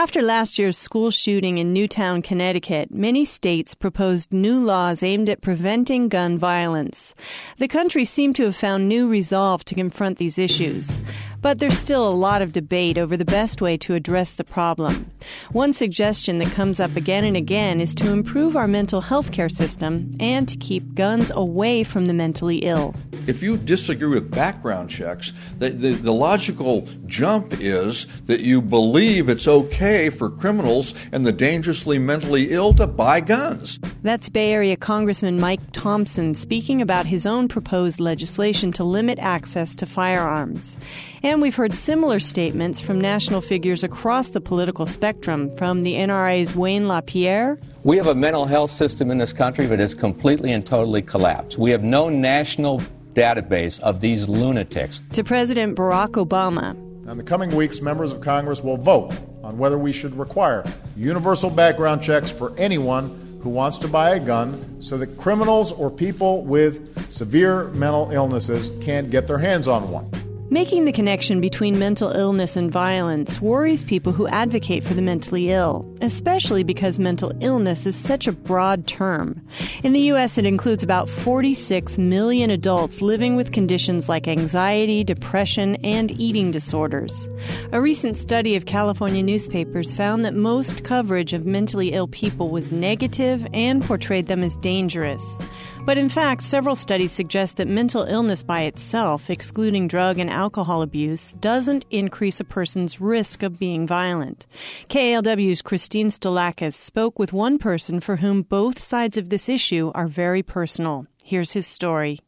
After last year's school shooting in Newtown, Connecticut, many states proposed new laws aimed at preventing gun violence. The country seemed to have found new resolve to confront these issues. But there's still a lot of debate over the best way to address the problem. One suggestion that comes up again and again is to improve our mental health care system and to keep guns away from the mentally ill. If you disagree with background checks, the logical jump is that you believe it's okay for criminals and the dangerously mentally ill to buy guns. That's Bay Area Congressman Mike Thompson speaking about his own proposed legislation to limit access to firearms. And we've heard similar statements from national figures across the political spectrum, from the NRA's Wayne LaPierre. We have a mental health system in this country that has completely and totally collapsed. We have no national database of these lunatics. To President Barack Obama. In the coming weeks, members of Congress will vote on whether we should require universal background checks for anyone who wants to buy a gun so that criminals or people with severe mental illnesses can't get their hands on one. Making the connection between mental illness and violence worries people who advocate for the mentally ill, especially because mental illness is such a broad term. In the U.S., it includes about 46 million adults living with conditions like anxiety, depression, and eating disorders. A recent study of California newspapers found that most coverage of mentally ill people was negative and portrayed them as dangerous. But in fact, several studies suggest that mental illness by itself, excluding drug and alcohol abuse, doesn't increase a person's risk of being violent. KALW's Christine Stalakis spoke with one person for whom both sides of this issue are very personal. Here's his story.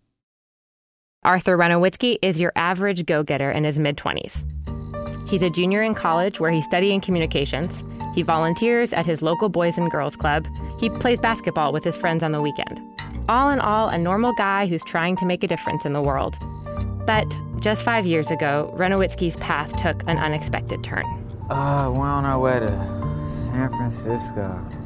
Arthur Renowitzki is your average go-getter in his mid-20s. He's a junior in college where he's studying communications. He volunteers at his local Boys and Girls Club. He plays basketball with his friends on the weekend. All in all, a normal guy who's trying to make a difference in the world. But just 5 years ago, Renowitzki's path took an unexpected turn. We're on our way to San Francisco,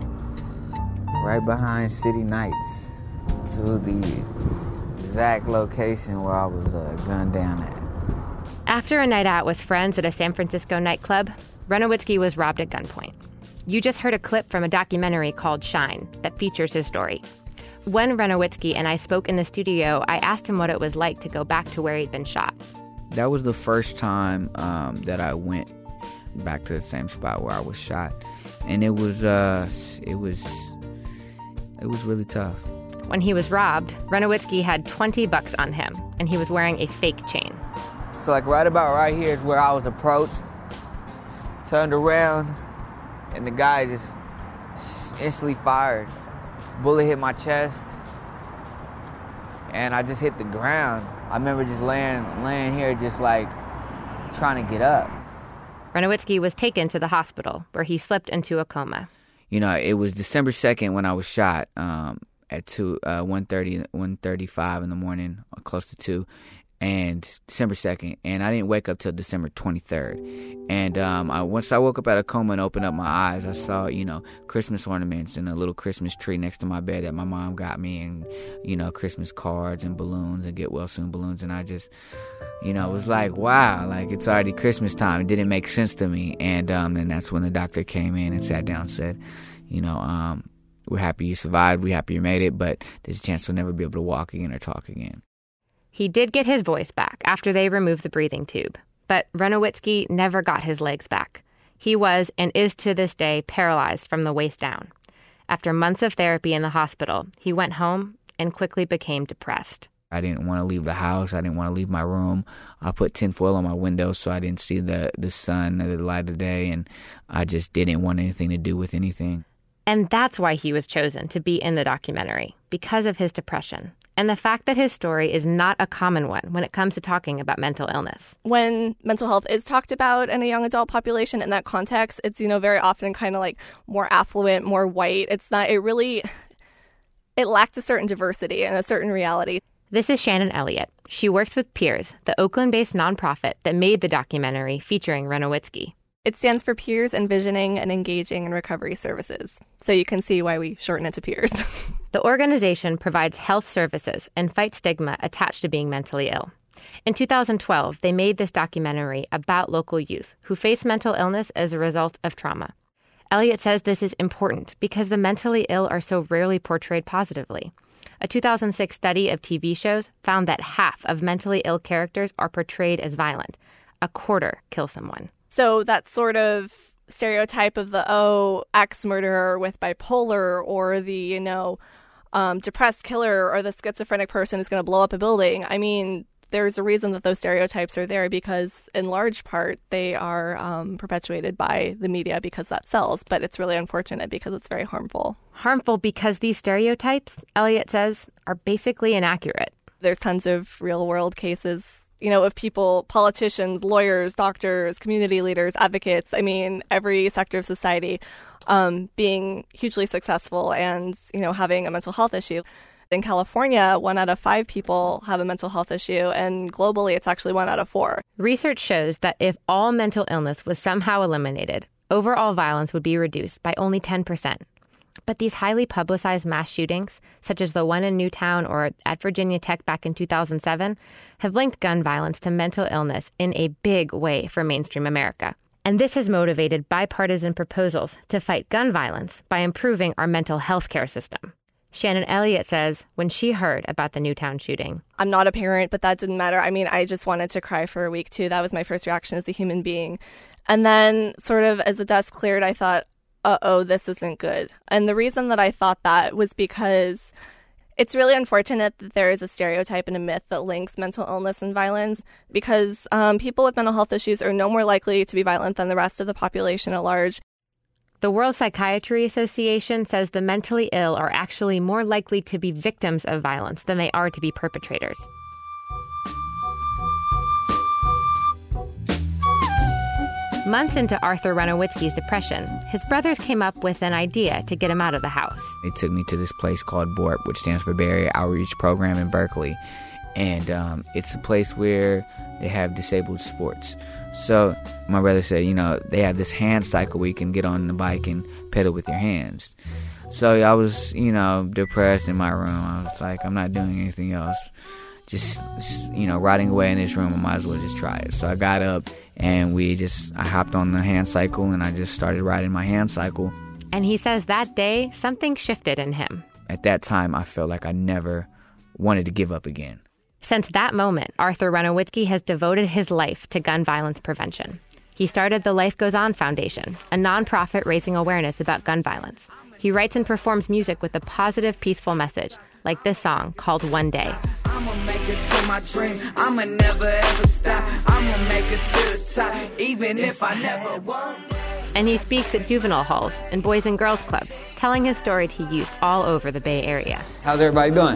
right behind City Nights, to the exact location where I was gunned down at. After a night out with friends at a San Francisco nightclub, Renowitzki was robbed at gunpoint. You just heard a clip from a documentary called Shine that features his story. When Renowitzki and I spoke in the studio, I asked him what it was like to go back to where he'd been shot. That was the first time that I went back to the same spot where I was shot, and it was really tough. When he was robbed, Renowitzki had $20 on him, and he was wearing a fake chain. So right about right here is where I was approached, turned around, and the guy just instantly fired. Bullet hit my chest, and I just hit the ground. I remember just laying here just trying to get up. Renowitzki was taken to the hospital, where he slipped into a coma. You know, it was December 2nd when I was shot at 1:35 in the morning, close to 2, and December 2nd, and I didn't wake up till December 23rd. And once I woke up out of coma and opened up my eyes, I saw, Christmas ornaments and a little Christmas tree next to my bed that my mom got me, and, Christmas cards and balloons and get well soon balloons. And I just, was like, wow, it's already Christmas time. It didn't make sense to me. And that's when the doctor came in and sat down and said, we're happy you survived. We're happy you made it, but there's a chance you'll never be able to walk again or talk again. He did get his voice back after they removed the breathing tube, but Renowitzki never got his legs back. He was and is to this day paralyzed from the waist down. After months of therapy in the hospital, he went home and quickly became depressed. I didn't want to leave the house. I didn't want to leave my room. I put tinfoil on my windows so I didn't see the sun or the light of day, and I just didn't want anything to do with anything. And that's why he was chosen to be in the documentary, because of his depression. And the fact that his story is not a common one when it comes to talking about mental illness. When mental health is talked about in a young adult population in that context, it's, very often kind of more affluent, more white. It lacked a certain diversity and a certain reality. This is Shannon Elliott. She works with Peers, the Oakland-based nonprofit that made the documentary featuring Renowitzki. It stands for Peers Envisioning and Engaging in Recovery Services. So you can see why we shorten it to Peers. The organization provides health services and fights stigma attached to being mentally ill. In 2012, they made this documentary about local youth who face mental illness as a result of trauma. Elliott says this is important because the mentally ill are so rarely portrayed positively. A 2006 study of TV shows found that half of mentally ill characters are portrayed as violent. A quarter kill someone. So that sort of stereotype of the, axe murderer with bipolar, or the, depressed killer, or the schizophrenic person who's going to blow up a building. I mean, there's a reason that those stereotypes are there, because in large part they are perpetuated by the media because that sells. But it's really unfortunate because it's very harmful. Harmful because these stereotypes, Elliott says, are basically inaccurate. There's tons of real world cases, of people, politicians, lawyers, doctors, community leaders, advocates, every sector of society being hugely successful and, having a mental health issue. In California, 1 out of 5 people have a mental health issue, and globally it's actually 1 out of 4. Research shows that if all mental illness was somehow eliminated, overall violence would be reduced by only 10%. But these highly publicized mass shootings, such as the one in Newtown or at Virginia Tech back in 2007, have linked gun violence to mental illness in a big way for mainstream America. And this has motivated bipartisan proposals to fight gun violence by improving our mental health care system. Shannon Elliott says when she heard about the Newtown shooting, I'm not a parent, but that didn't matter. I just wanted to cry for a week, too. That was my first reaction as a human being. And then sort of as the dust cleared, I thought, this isn't good. And the reason that I thought that was because it's really unfortunate that there is a stereotype and a myth that links mental illness and violence, because people with mental health issues are no more likely to be violent than the rest of the population at large. The World Psychiatry Association says the mentally ill are actually more likely to be victims of violence than they are to be perpetrators. Months into Arthur Renowitzki's depression, his brothers came up with an idea to get him out of the house. They took me to this place called BORP, which stands for Bay Area Outreach Program in Berkeley. And it's a place where they have disabled sports. So my brother said, they have this hand cycle where you can get on the bike and pedal with your hands. So I was, depressed in my room. I was like, I'm not doing anything else. Just rotting away in this room, I might as well just try it. So I got up and I hopped on the hand cycle and I just started riding my hand cycle. And he says that day, something shifted in him. At that time, I felt like I never wanted to give up again. Since that moment, Arthur Renowitzki has devoted his life to gun violence prevention. He started the Life Goes On Foundation, a nonprofit raising awareness about gun violence. He writes and performs music with a positive, peaceful message, like this song called One Day. I'ma make it to my dream. I'ma never ever stop. I'ma make it to the top, even if I never won. And he speaks at juvenile halls and boys and girls clubs, telling his story to youth all over the Bay Area. How's everybody doing?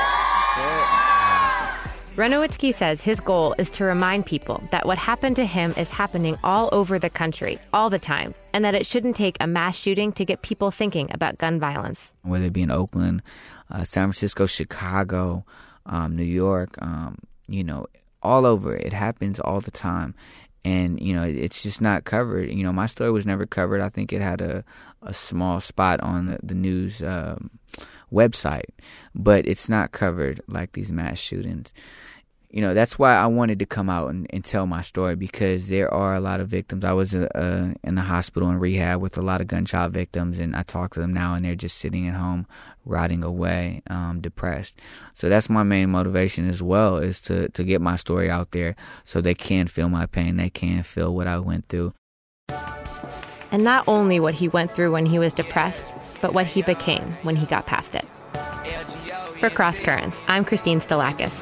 Renowitzki says his goal is to remind people that what happened to him is happening all over the country, all the time, and that it shouldn't take a mass shooting to get people thinking about gun violence. Whether it be in Oakland, San Francisco, Chicago, New York, all over. It happens all the time. And, it's just not covered. My story was never covered. I think it had a small spot on the news website, but it's not covered like these mass shootings. That's why I wanted to come out and tell my story, because there are a lot of victims. I was in the hospital in rehab with a lot of gunshot victims, and I talk to them now, and they're just sitting at home, rotting away, depressed. So that's my main motivation as well, is to get my story out there so they can feel my pain, they can feel what I went through. And not only what he went through when he was depressed, but what he became when he got past it. For Cross Currents, I'm Christine Stalakis.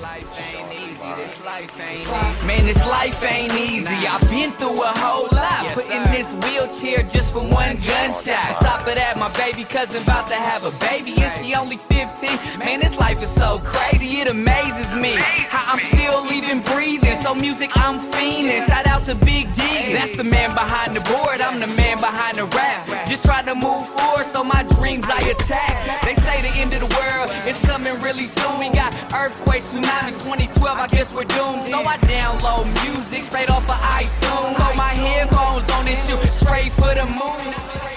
Man, this life ain't easy. I've been through a whole lot. Put in this wheelchair just for one gunshot. On top of that, my baby cousin about to have a baby, and she only 15. Man, this life is so crazy, it amazes me how I'm still even breathing. So music, I'm fiending. Shout out to Big D, that's the man behind the board. I'm the man behind the rap. Just trying to move forward, so my dreams I attack. They say the end of the world is coming really soon. We got earthquakes, tsunamis, 2012, I guess we're doomed. So I download music straight off of iTunes. Throw my headphones on and shoot straight for the moon.